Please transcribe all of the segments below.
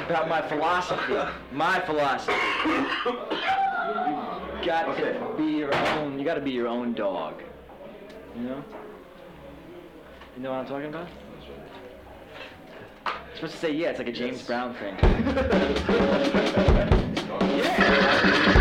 about my philosophy. My philosophy. You got to be your own. You got to be your own dog. You know? You know what I'm talking about? You're supposed to say yeah. It's like a James Brown thing. Yeah.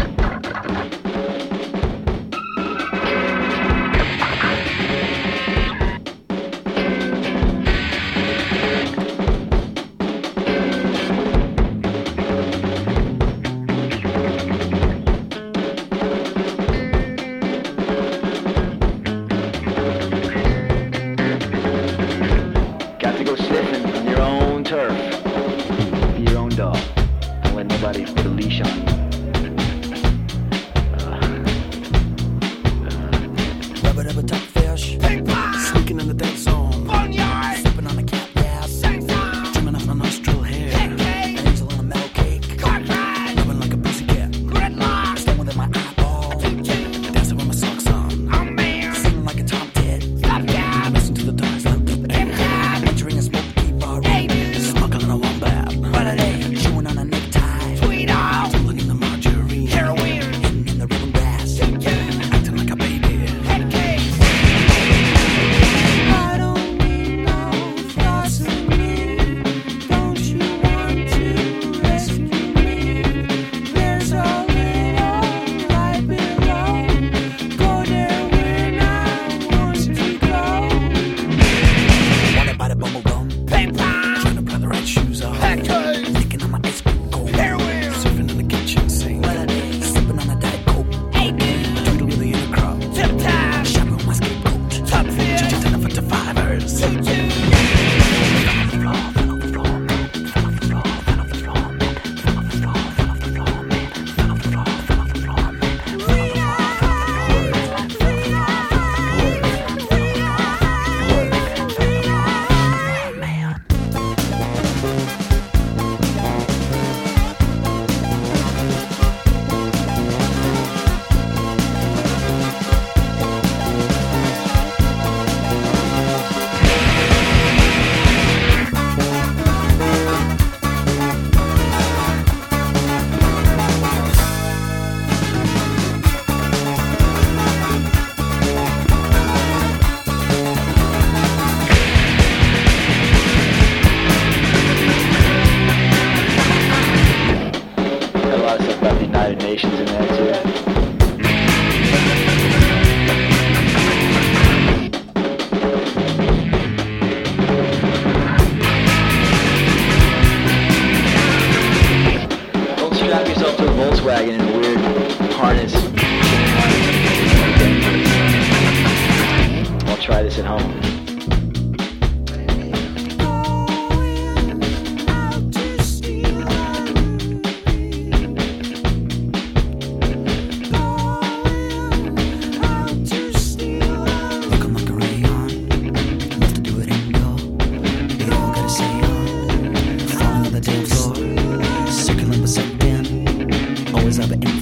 Put a leash on you. Rubber dubber duck fish, sneaking in the dead zone, sipping on a cat gas, trimming off my nostril hair, angel on a metal cake, rubbing like a pussycat, stone within my eyeball, dancing with my socks on, singing like a tom tit, listen to the dogs out there, entering a smoky bar, smuggling a wombat, chewing on a necktie. Nations in there too. Don't strap yourself to a Volkswagen in a weird harness. I'll try this at home. Always have an